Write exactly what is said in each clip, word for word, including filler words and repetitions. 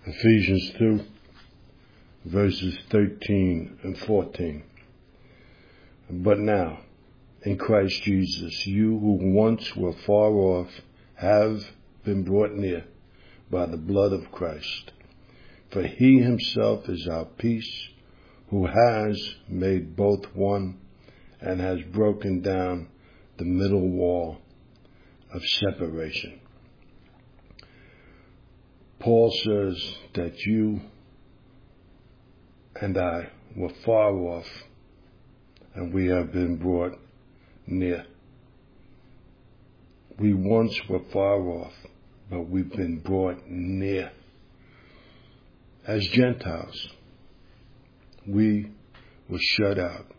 Ephesians two, verses thirteen and fourteen. But now, in Christ Jesus, you who once were far off have been brought near by the blood of Christ. For he himself is our peace, who has made both one and has broken down the middle wall of separation. Paul says that you and I were far off and we have been brought near. We once were far off, but we've been brought near. As Gentiles, we were shut out.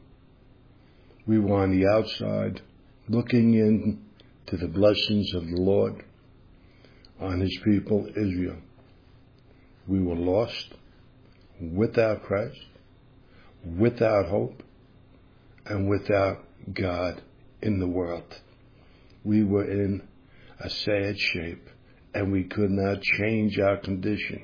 We were on the outside, looking in to the blessings of the Lord on his people, Israel. We were lost, without Christ, without hope, and without God in the world. We were in a sad shape, and we could not change our condition.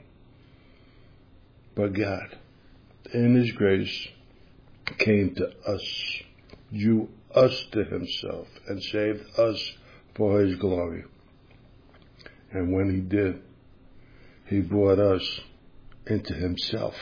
But God, in his grace, came to us, drew us to himself, and saved us for his glory. And when he did, he brought us into himself.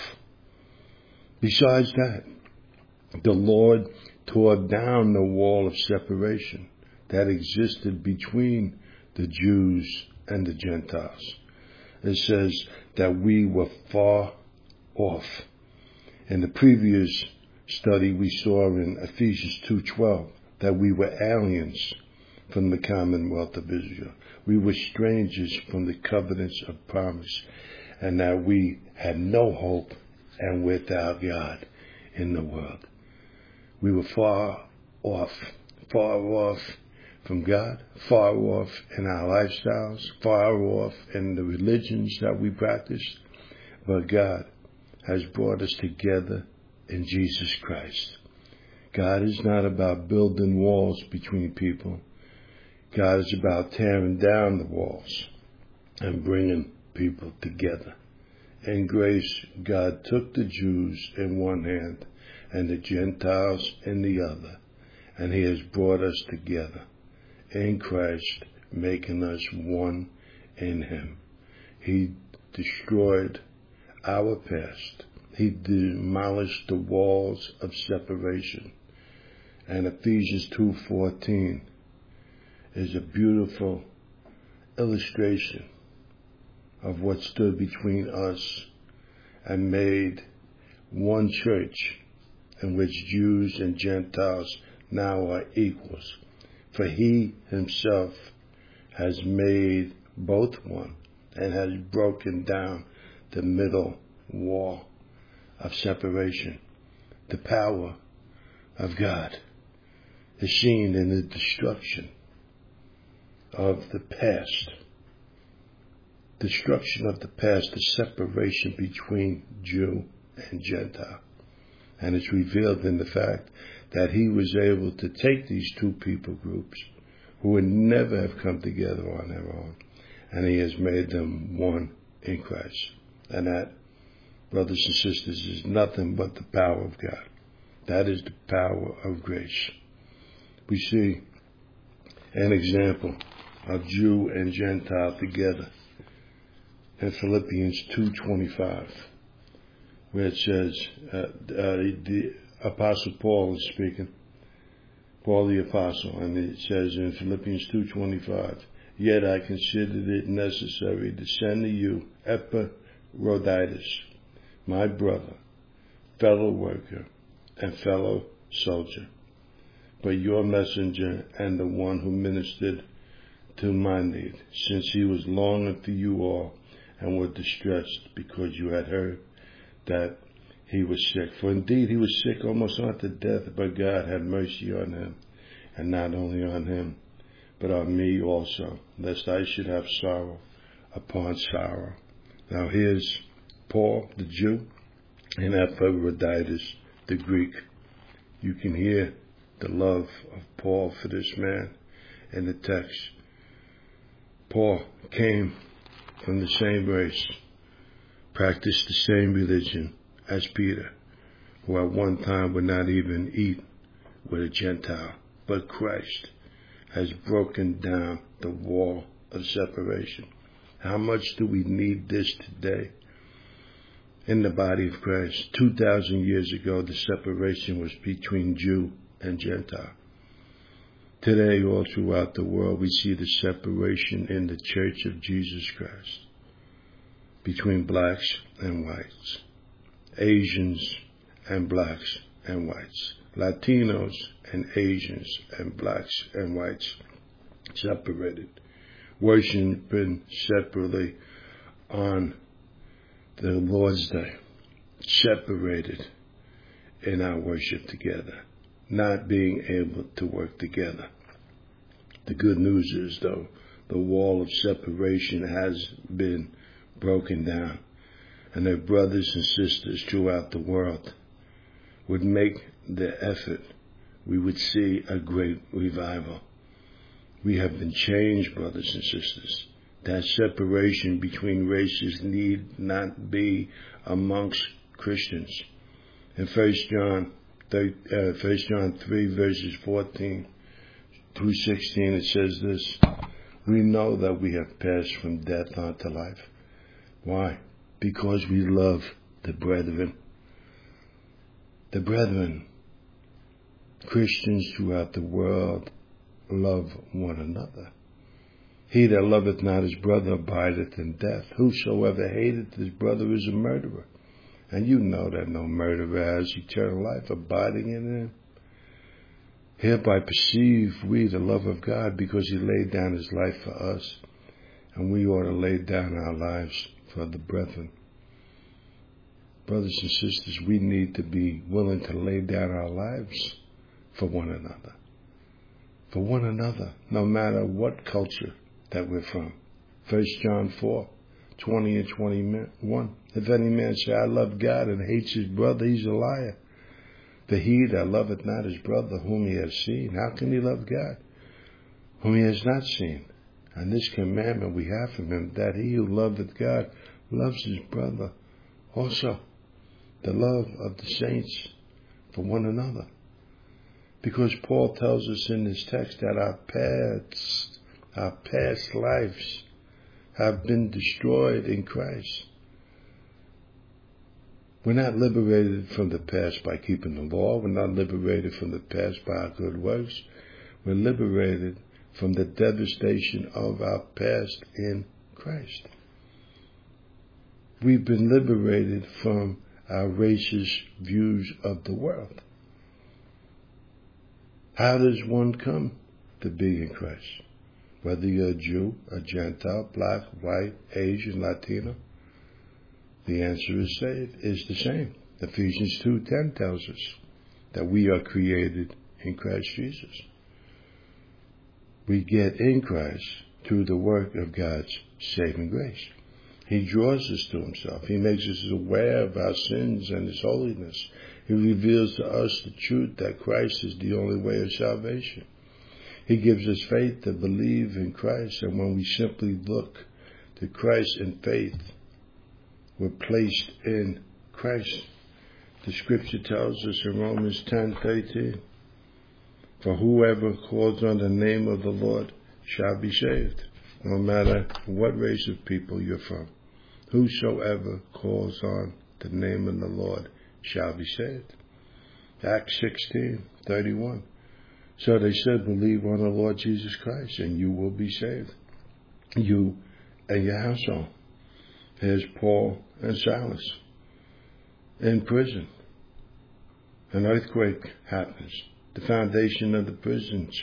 Besides that, the Lord tore down the wall of separation that existed between the Jews and the Gentiles. It says that we were far off. In the previous study, we saw in Ephesians two twelve that we were aliens from the commonwealth of Israel. We were strangers from the covenants of promise, and that we had no hope and without God in the world. We were far off, far off from God, far off in our lifestyles, far off in the religions that we practice. But God has brought us together in Jesus Christ. God is not about building walls between people. God is about tearing down the walls and bringing people together. In grace, God took the Jews in one hand and the Gentiles in the other, and he has brought us together in Christ, making us one in him. He destroyed our past. He demolished the walls of separation. And Ephesians two fourteen is a beautiful illustration of what stood between us and made one church in which Jews and Gentiles now are equals. For he himself has made both one and has broken down the middle wall of separation. The power of God is seen in the destruction of the past. Destruction of the past, the separation between Jew and Gentile. And it's revealed in the fact that he was able to take these two people groups who would never have come together on their own, and he has made them one in Christ. And that, brothers and sisters, is nothing but the power of God. That is the power of grace. We see an example of Jew and Gentile together in Philippians two twenty-five, where it says, uh, uh, the Apostle Paul is speaking, Paul the Apostle, and it says in Philippians two twenty-five, yet I considered it necessary to send to you Epaphroditus, my brother, fellow worker, and fellow soldier, but your messenger and the one who ministered to my need, since he was longing for you all and were distressed because you had heard that he was sick. For indeed he was sick almost unto death, but God had mercy on him, and not only on him, but on me also, lest I should have sorrow upon sorrow. Now here's Paul, the Jew, and Epaphroditus, the Greek. You can hear the love of Paul for this man in the text. Paul came from the same race, practice the same religion as Peter, who at one time would not even eat with a Gentile. But Christ has broken down the wall of separation. How much do we need this today? In the body of Christ, two thousand years ago, the separation was between Jew and Gentile. Today, all throughout the world, we see the separation in the Church of Jesus Christ between blacks and whites, Asians and blacks and whites, Latinos and Asians and blacks and whites, separated, worshiping separately on the Lord's Day, separated in our worship together, not being able to work together. The good news is, though, the wall of separation has been broken down, and their brothers and sisters throughout the world would make the effort, we would see a great revival. We have been changed, brothers and sisters. That separation between races need not be amongst Christians. In First John, uh, First John three, verses fourteen through sixteen, it says this: we know that we have passed from death unto life. Why? Because we love the brethren. The brethren, Christians throughout the world, love one another. He that loveth not his brother abideth in death. Whosoever hateth his brother is a murderer. And you know that no murderer has eternal life abiding in him. Hereby perceive we the love of God, because he laid down his life for us. And we ought to lay down our lives for the brethren. Brothers and sisters, we need to be willing to lay down our lives for one another. For one another, no matter what culture that we're from. First John four, twenty and twenty-one. If any man say, I love God, and hates his brother, he's a liar. For he that loveth not his brother whom he has seen, how can he love God whom he has not seen? And this commandment we have from him, that he who loveth God loves his brother also. The love of the saints for one another. Because Paul tells us in this text that our past, our past lives have been destroyed in Christ. We're not liberated from the past by keeping the law. We're not liberated from the past by our good works. We're liberated from the devastation of our past in Christ. We've been liberated from our racist views of the world. How does one come to be in Christ? Whether you're a Jew, a Gentile, black, white, Asian, Latino, the answer is saved, is the same. Ephesians two ten tells us that we are created in Christ Jesus. We get in Christ through the work of God's saving grace. He draws us to himself. He makes us aware of our sins and his holiness. He reveals to us the truth that Christ is the only way of salvation. He gives us faith to believe in Christ, and when we simply look to Christ in faith, we're placed in Christ. The scripture tells us in Romans ten thirteen, for whoever calls on the name of the Lord shall be saved, no matter what race of people you're from. Whosoever calls on the name of the Lord shall be saved. Acts sixteen thirty-one. So they said, believe on the Lord Jesus Christ, and you will be saved, you and your household. Here's Paul and Silas in prison. An earthquake happens. The foundation of the prisons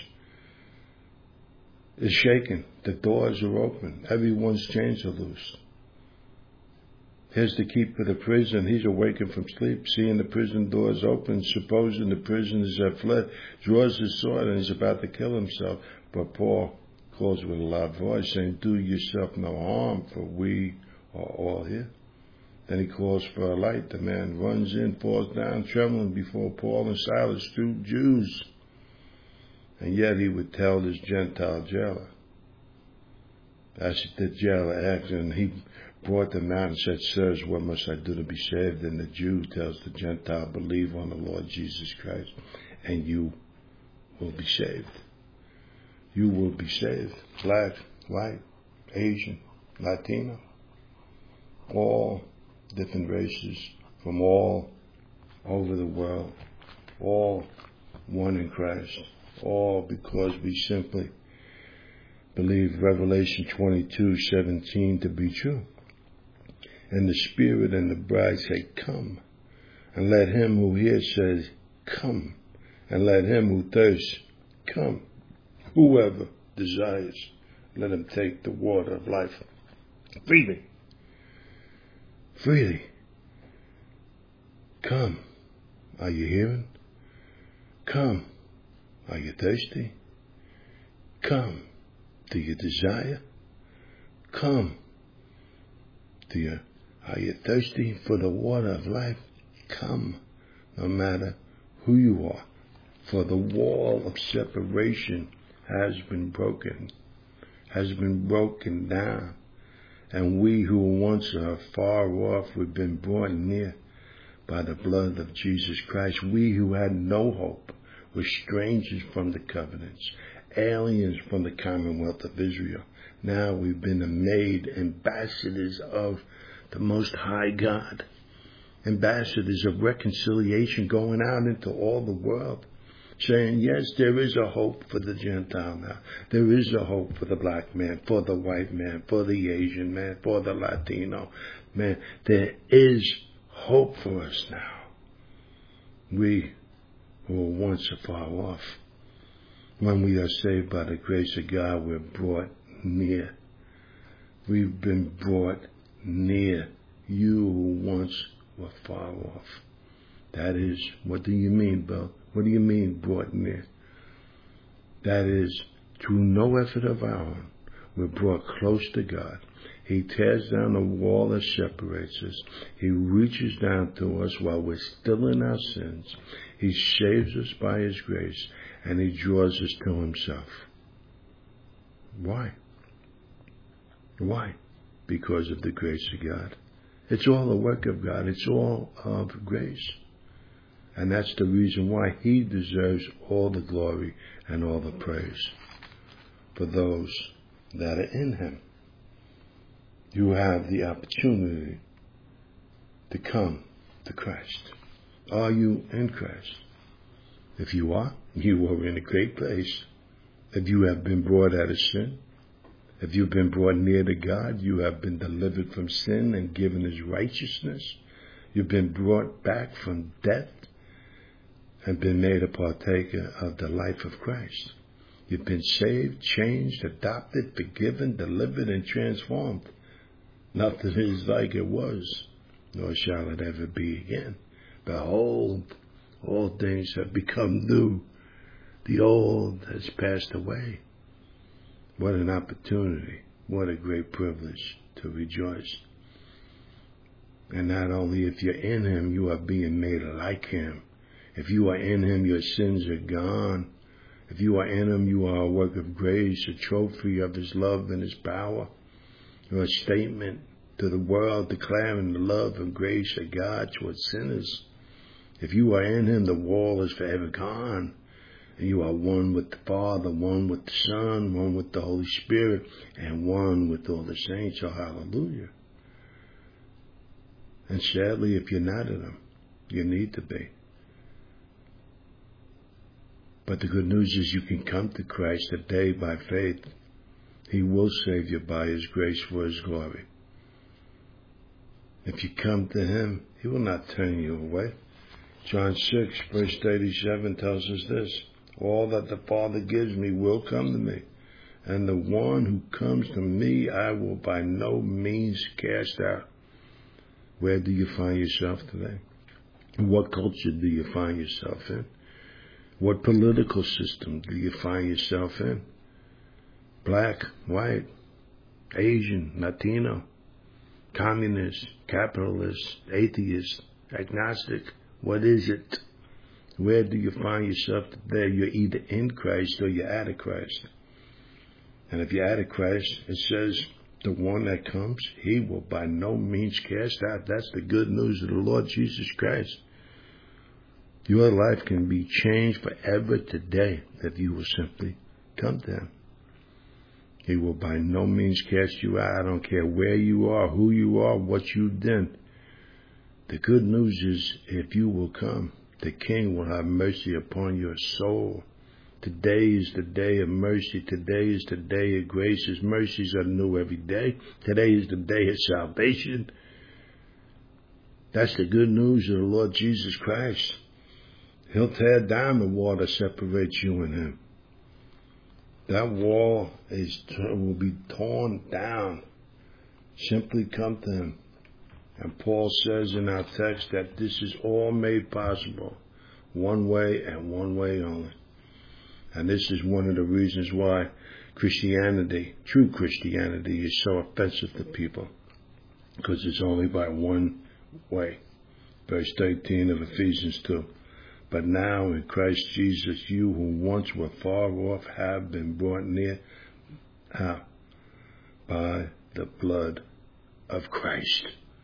is shaken. The doors are open. Everyone's chains are loose. Here's the keeper of the prison. He's awakened from sleep, seeing the prison doors open, supposing the prisoners have fled, draws his sword and is about to kill himself. But Paul calls with a loud voice, saying, do yourself no harm, for we are all here. Then he calls for a light. The man runs in, falls down, trembling before Paul and Silas, two Jews. And yet he would tell this Gentile jailer. As the jailer asked, and he brought them out and said, sirs, what must I do to be saved? And the Jew tells the Gentile, believe on the Lord Jesus Christ, and you will be saved. You will be saved. Black, white, Asian, Latino, all different races from all over the world, all one in Christ, all because we simply believe Revelation twenty-two seventeen to be true. And the Spirit and the bride say, come. And let him who hears says, come. And let him who thirsts, come. Whoever desires, let him take the water of life freely. Freely. Come. Are you hearing? Come. Are you thirsty? Come. Do you desire? Come. Do you, are you thirsty for the water of life? Come. No matter who you are. For the wall of separation has been broken. Has been broken down. And we who once are far off, we've been brought near by the blood of Jesus Christ. We who had no hope were strangers from the covenants, aliens from the commonwealth of Israel. Now we've been made ambassadors of the Most High God, ambassadors of reconciliation, going out into all the world, saying, yes, there is a hope for the Gentile now. There is a hope for the black man, for the white man, for the Asian man, for the Latino man. There is hope for us now. We who were once afar off, when we are saved by the grace of God, we're brought near. We've been brought near. You who once were far off. That is, what do you mean, Bill? What do you mean brought near? That is, through no effort of our own, we're brought close to God. He tears down the wall that separates us. He reaches down to us while we're still in our sins. He saves us by His grace, and He draws us to Himself. Why? Why? Because of the grace of God. It's all the work of God. It's all of grace. And that's the reason why He deserves all the glory and all the praise for those that are in Him. You have the opportunity to come to Christ. Are you in Christ? If you are, you are in a great place. If you have been brought out of sin, if you've been brought near to God, you have been delivered from sin and given His righteousness. You've been brought back from death and been made a partaker of the life of Christ. You've been saved, changed, adopted, forgiven, delivered, and transformed. Nothing is like it was, nor shall it ever be again. Behold, all things have become new. The old has passed away. What an opportunity. What a great privilege to rejoice. And not only if you're in Him, you are being made like Him. If you are in Him, your sins are gone. If you are in Him, you are a work of grace, a trophy of His love and His power. You're a statement to the world declaring the love and grace of God towards sinners. If you are in Him, the wall is forever gone. And you are one with the Father, one with the Son, one with the Holy Spirit, and one with all the saints. Oh, hallelujah. And sadly, if you're not in Him, you need to be. But the good news is you can come to Christ today by faith. He will save you by His grace for His glory. If you come to Him, He will not turn you away. John six, verse thirty-seven tells us this. All that the Father gives me will come to me. And the one who comes to me, I will by no means cast out. Where do you find yourself today? What culture do you find yourself in? What political system do you find yourself in? Black, white, Asian, Latino, communist, capitalist, atheist, agnostic. What is it? Where do you find yourself today? You're either in Christ or you're out of Christ. And if you're out of Christ, it says the one that comes, he will by no means cast out. That's the good news of the Lord Jesus Christ. Your life can be changed forever today if you will simply come to him. He will by no means cast you out. I don't care where you are, who you are, what you've done. The good news is if you will come, the King will have mercy upon your soul. Today is the day of mercy. Today is the day of grace. His mercies are new every day. Today is the day of salvation. That's the good news of the Lord Jesus Christ. He'll tear down the wall that separates you and him. That wall is will be torn down. Simply come to him. And Paul says in our text that this is all made possible one way and one way only. And this is one of the reasons why Christianity, true Christianity, is so offensive to people. Because it's only by one way. Verse thirteen of Ephesians two. But now in Christ Jesus, you who once were far off have been brought near. How? By the blood of Christ.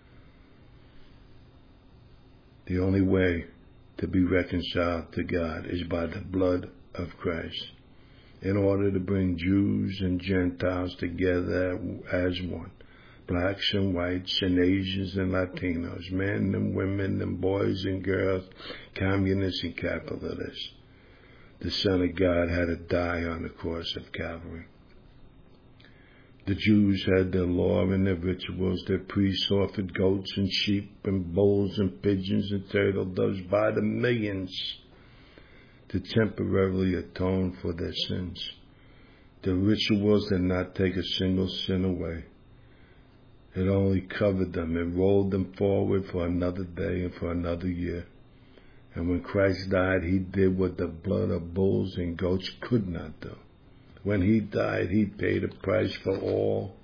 The only way to be reconciled to God is by the blood of Christ, in order to bring Jews and Gentiles together as one, blacks and whites and Asians and Latinos, men and women and boys and girls, communists and capitalists. The Son of God had to die on the cross of Calvary. The Jews had their law and their rituals. Their priests offered goats and sheep and bulls and pigeons and turtle doves by the millions to temporarily atone for their sins. The rituals did not take a single sin away. It only covered them. It rolled them forward for another day and for another year. And when Christ died, he did what the blood of bulls and goats could not do. When he died, he paid a price for all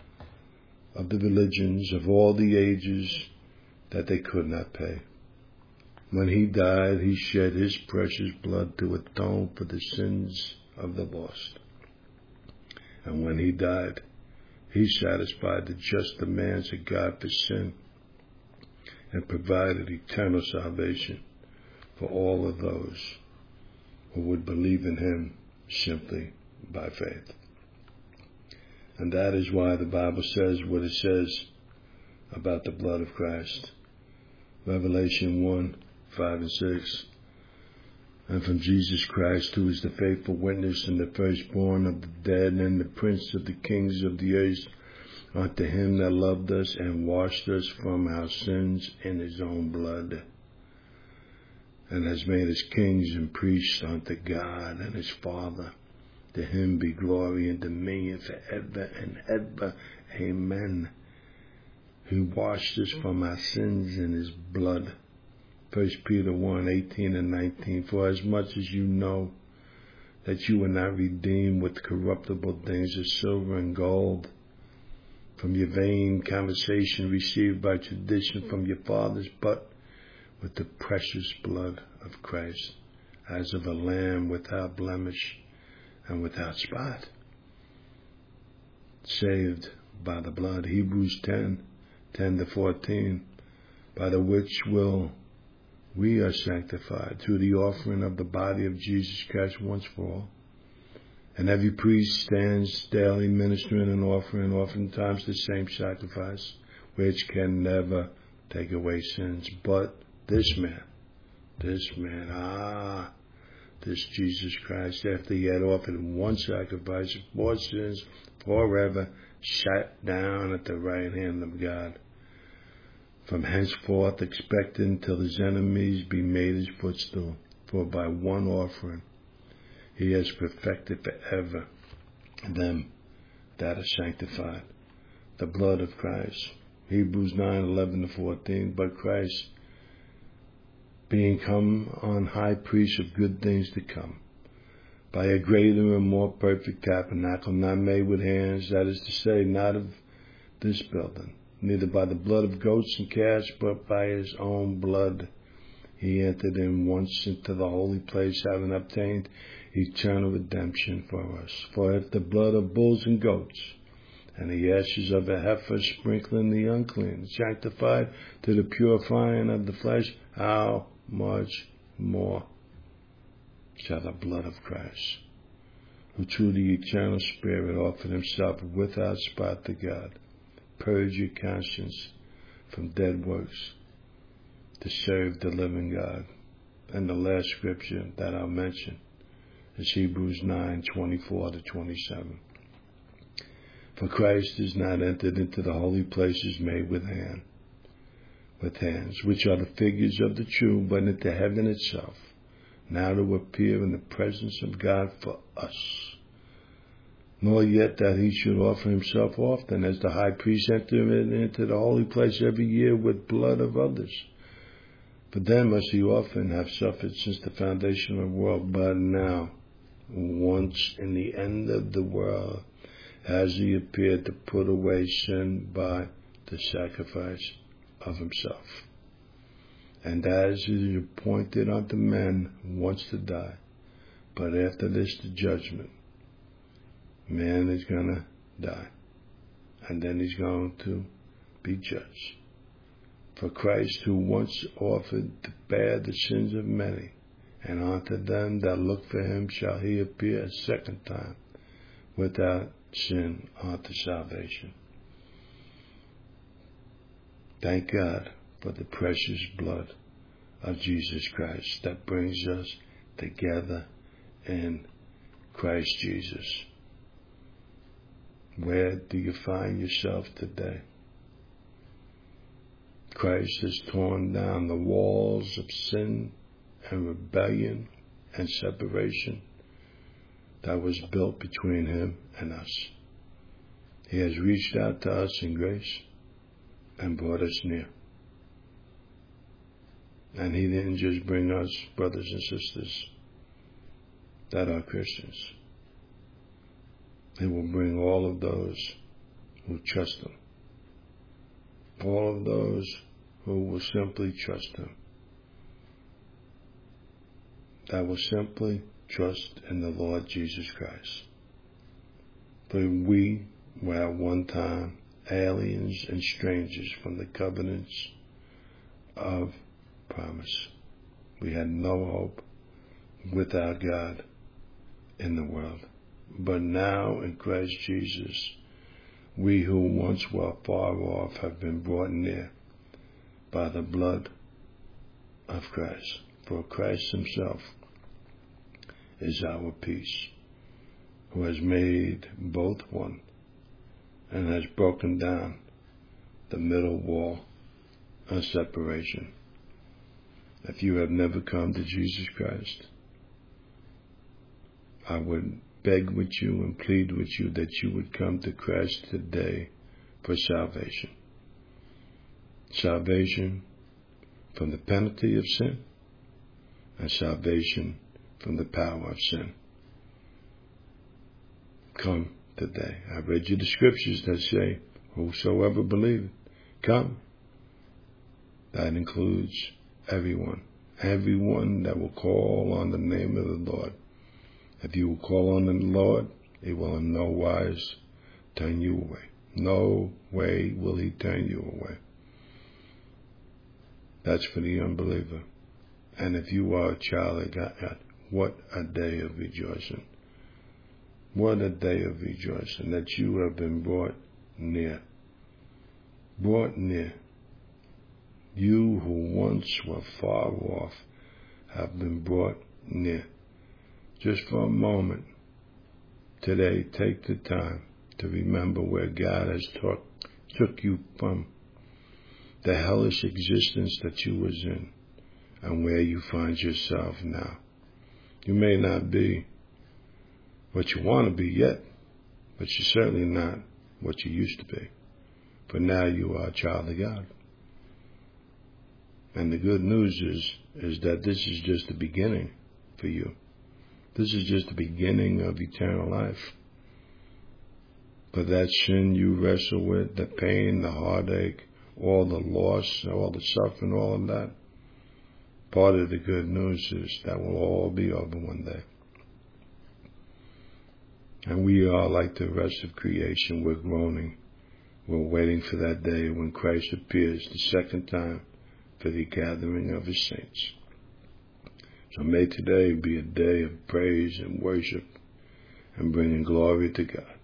of the religions of all the ages that they could not pay. When he died, he shed his precious blood to atone for the sins of the lost. And when he died, he satisfied the just demands of God for sin and provided eternal salvation for all of those who would believe in him simply by faith. And that is why the Bible says what it says about the blood of Christ. Revelation one, five and six. And from Jesus Christ, who is the faithful witness and the firstborn of the dead and the prince of the kings of the earth, unto him that loved us and washed us from our sins in his own blood, and has made us kings and priests unto God and his Father. To him be glory and dominion forever and ever. Amen. Who washed us from our sins in his blood. First Peter one, eighteen and nineteen. For as much as you know that you were not redeemed with corruptible things of silver and gold from your vain conversation received by tradition from your fathers, but with the precious blood of Christ, as of a lamb without blemish and without spot. Saved by the blood. Hebrews ten, ten to fourteen. By the which will we are sanctified through the offering of the body of Jesus Christ once for all. And every priest stands daily ministering and offering oftentimes the same sacrifice, which can never take away sins. But this man, this man, ah, this Jesus Christ, after he had offered one sacrifice for sins forever, sat down at the right hand of God. From henceforth expecting till his enemies be made his footstool. For by one offering he has perfected forever them that are sanctified. The blood of Christ. Hebrews nine, eleven to fourteen. But Christ, being come on high priest of good things to come, by a greater and more perfect tabernacle, not made with hands, that is to say, not of this building, neither by the blood of goats and calves, but by his own blood, he entered in once into the holy place, having obtained eternal redemption for us. For if the blood of bulls and goats and the ashes of a heifer sprinkling the unclean, sanctified to the purifying of the flesh, how much more shall the blood of Christ, who through the eternal Spirit offered himself without spot to God, purge your conscience from dead works to serve the living God. And the last scripture that I'll mention is Hebrews nine, twenty-four to twenty-seven. For Christ is not entered into the holy places made with hand, with hands, which are the figures of the true, but into heaven itself, now to appear in the presence of God for us. Nor yet that he should offer himself often, as the high priest entered into the holy place every year with blood of others. For then must he often have suffered since the foundation of the world. But now, once in the end of the world, has he appeared to put away sin by the sacrifice of himself. And as it is appointed unto men once to die, but after this the judgment, man is going to die, and then he's going to be judged. For Christ, who once offered to bear the sins of many, and unto them that look for him shall he appear a second time, without sin unto salvation. Thank God for the precious blood of Jesus Christ that brings us together in Christ Jesus. Where do you find yourself today? Christ has torn down the walls of sin and rebellion and separation that was built between him and us. He has reached out to us in grace and brought us near. And he didn't just bring us brothers and sisters that are Christians. He will bring all of those who trust him. All of those who will simply trust him. That will simply trust in the Lord Jesus Christ. For we were at one time aliens and strangers from the covenants of promise. We had no hope without God in the world. But now in Christ Jesus, we who once were far off have been brought near by the blood of Christ. For Christ himself is our peace, who has made both one and has broken down the middle wall of separation. If you have never come to Jesus Christ, I would beg with you and plead with you that you would come to Christ today for salvation. Salvation from the penalty of sin and salvation from the power of sin. Come today. I read you the scriptures that say, whosoever believeth, come. That includes everyone. Everyone that will call on the name of the Lord. If you will call on the Lord, he will in no wise turn you away. No way will he turn you away. That's for the unbeliever. And if you are a child of God, what a day of rejoicing. What a day of rejoicing that you have been brought near. Brought near. You who once were far off have been brought near. Just for a moment today, take the time to remember where God has took, took you from, the hellish existence that you was in, and where you find yourself now. You may not be what you want to be yet, but you're certainly not what you used to be. But now you are a child of God. And the good news is, is that this is just the beginning for you. This is just the beginning of eternal life. But that sin you wrestle with, the pain, the heartache, all the loss, all the suffering, all of that, part of the good news is that will all be over one day. And we are like the rest of creation. We're groaning. We're waiting for that day when Christ appears the second time for the gathering of his saints. So may today be a day of praise and worship and bringing glory to God.